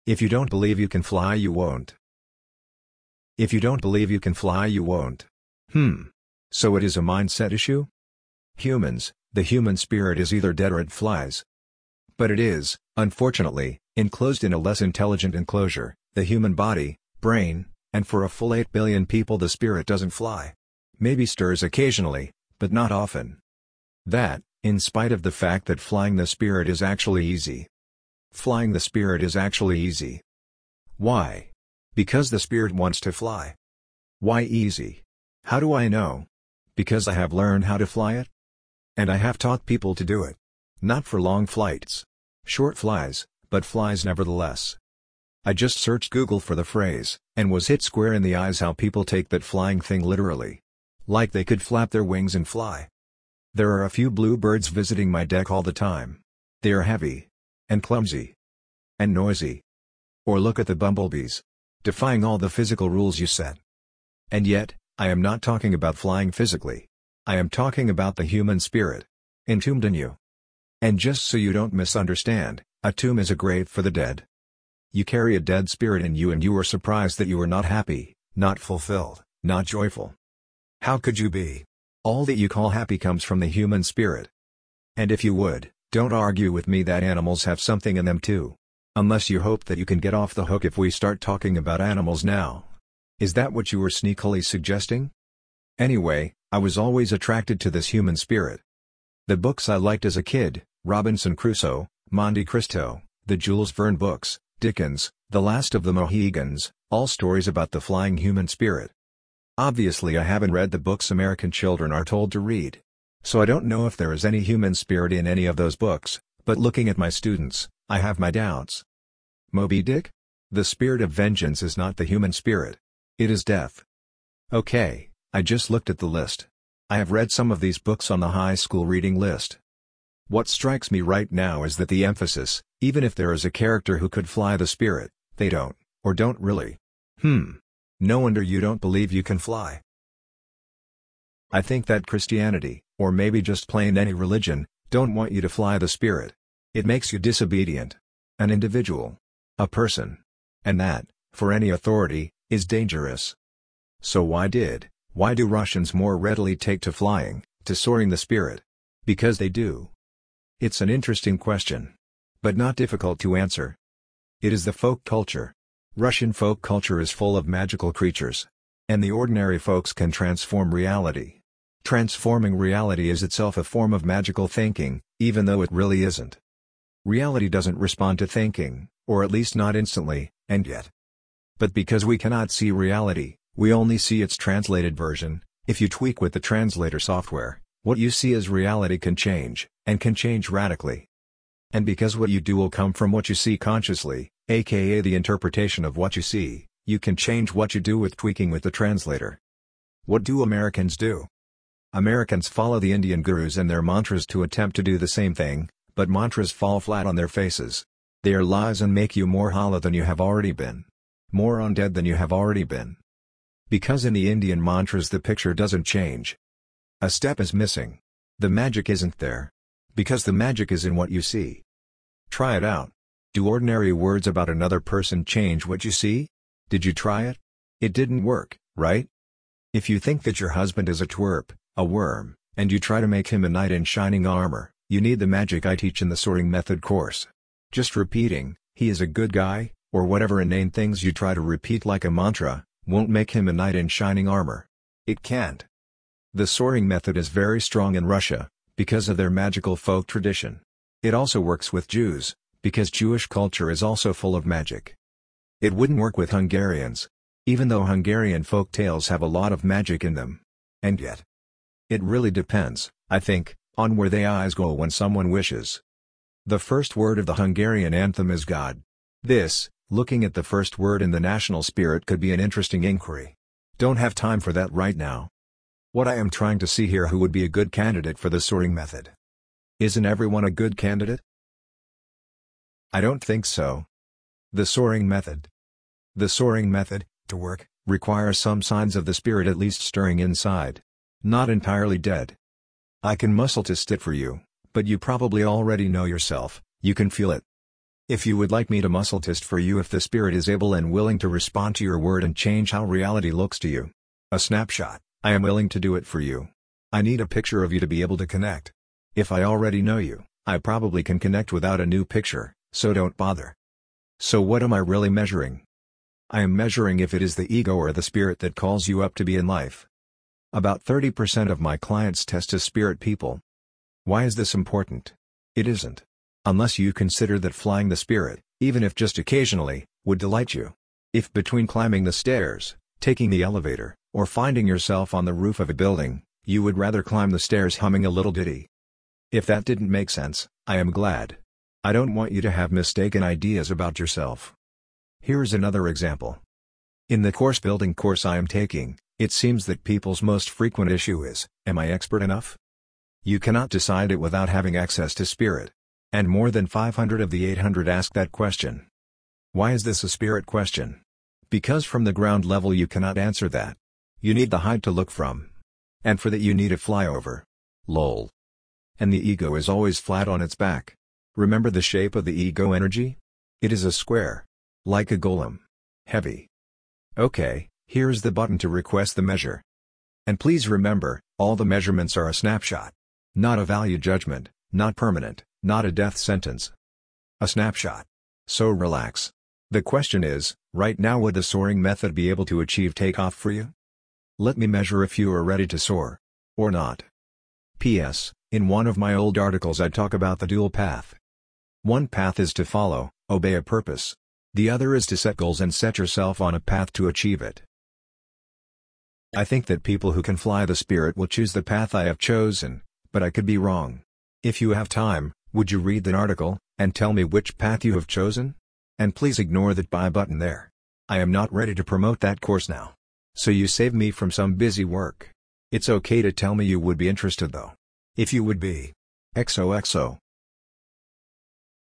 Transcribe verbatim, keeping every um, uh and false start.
If you don't believe you can fly, you won't. If you don't believe you can fly, you won't. Hmm. So it is a mindset issue? Humans, the human spirit is either dead or it flies. But it is, unfortunately, enclosed in a less intelligent enclosure, the human body, brain, and for a full eight billion people the spirit doesn't fly. Maybe stirs occasionally, but not often. That, in spite of the fact that flying the spirit is actually easy. Flying the spirit is actually easy. Why? Because the spirit wants to fly. Why easy? How do I know? Because I have learned how to fly it. And I have taught people to do it. Not for long flights. Short flies, but flies nevertheless. I just searched Google for the phrase, and was hit square in the eyes how people take that flying thing literally. Like they could flap their wings and fly. There are a few bluebirds visiting my deck all the time. They are heavy. And clumsy. And noisy. Or look at the bumblebees. Defying all the physical rules you set. And yet, I am not talking about flying physically. I am talking about the human spirit. Entombed in you. And just so you don't misunderstand, a tomb is a grave for the dead. You carry a dead spirit in you and you are surprised that you are not happy, not fulfilled, not joyful. How could you be? All that you call happy comes from the human spirit. And if you would, don't argue with me that animals have something in them too. Unless you hope that you can get off the hook if we start talking about animals now. Is that what you were sneakily suggesting? Anyway, I was always attracted to this human spirit. The books I liked as a kid, Robinson Crusoe, Monte Cristo, the Jules Verne books, Dickens, The Last of the Mohegans, all stories about the flying human spirit. Obviously I haven't read the books American children are told to read. So I don't know if there is any human spirit in any of those books, but looking at my students, I have my doubts. Moby Dick? The spirit of vengeance is not the human spirit. It is death. Okay, I just looked at the list. I have read some of these books on the high school reading list. What strikes me right now is that the emphasis, even if there is a character who could fly the spirit, they don't, or don't really. Hmm. No wonder you don't believe you can fly. I think that Christianity, or maybe just plain any religion, don't want you to fly the spirit. It makes you disobedient. An individual. A person. And that, for any authority, is dangerous. So why did, why do Russians more readily take to flying, to soaring the spirit? Because they do. It's an interesting question. But not difficult to answer. It is the folk culture. Russian folk culture is full of magical creatures. And the ordinary folks can transform reality. Transforming reality is itself a form of magical thinking, even though it really isn't. Reality doesn't respond to thinking, or at least not instantly, and yet. But because we cannot see reality, we only see its translated version. If you tweak with the translator software, what you see as reality can change, and can change radically. And because what you do will come from what you see consciously, aka the interpretation of what you see, you can change what you do with tweaking with the translator. What do Americans do? Americans follow the Indian gurus and their mantras to attempt to do the same thing, but mantras fall flat on their faces. They are lies and make you more hollow than you have already been. More undead than you have already been. Because in the Indian mantras the picture doesn't change. A step is missing. The magic isn't there. Because the magic is in what you see. Try it out. Do ordinary words about another person change what you see? Did you try it? It didn't work, right? If you think that your husband is a twerp, a worm, and you try to make him a knight in shining armor, you need the magic I teach in the sorting method course. Just repeating, he is a good guy, or whatever inane things you try to repeat like a mantra, won't make him a knight in shining armor. It can't. The sorting method is very strong in Russia, because of their magical folk tradition. It also works with Jews, because Jewish culture is also full of magic. It wouldn't work with Hungarians. Even though Hungarian folk tales have a lot of magic in them. And yet. It really depends, I think, on where the eyes go when someone wishes. The first word of the Hungarian anthem is God. This, looking at the first word in the national spirit could be an interesting inquiry. Don't have time for that right now. What I am trying to see here, who would be a good candidate for the sorting method? Isn't everyone a good candidate? I don't think so. The soaring method. The soaring method, to work, requires some signs of the spirit at least stirring inside. Not entirely dead. I can muscle to stit for you, but you probably already know yourself, you can feel it. If you would like me to muscle test for you if the spirit is able and willing to respond to your word and change how reality looks to you. A snapshot, I am willing to do it for you. I need a picture of you to be able to connect. If I already know you, I probably can connect without a new picture, so don't bother. So what am I really measuring? I am measuring if it is the ego or the spirit that calls you up to be in life. About thirty percent of my clients test as spirit people. Why is this important? It isn't. Unless you consider that flying the spirit, even if just occasionally, would delight you. If between climbing the stairs, taking the elevator, or finding yourself on the roof of a building, you would rather climb the stairs humming a little ditty. If that didn't make sense, I am glad. I don't want you to have mistaken ideas about yourself. Here's another example. In the course building course I am taking, it seems that people's most frequent issue is, am I expert enough? You cannot decide it without having access to spirit. And more than five hundred of the eight hundred ask that question. Why is this a spirit question? Because from the ground level you cannot answer that. You need the height to look from. And for that you need a flyover. Lol. And the ego is always flat on its back. Remember the shape of the ego energy? It is a square. Like a golem. Heavy. Okay, here's the button to request the measure. And please remember, all the measurements are a snapshot. Not a value judgment, not permanent, not a death sentence. A snapshot. So relax. The question is, right now would the soaring method be able to achieve takeoff for you? Let me measure if you are ready to soar. Or not. P S In one of my old articles I talk about the dual path. One path is to follow, obey a purpose. The other is to set goals and set yourself on a path to achieve it. I think that people who can fly the spirit will choose the path I have chosen, but I could be wrong. If you have time, would you read the article, and tell me which path you have chosen? And please ignore that buy button there. I am not ready to promote that course now. So you save me from some busy work. It's okay to tell me you would be interested though. If you would be. X O X O.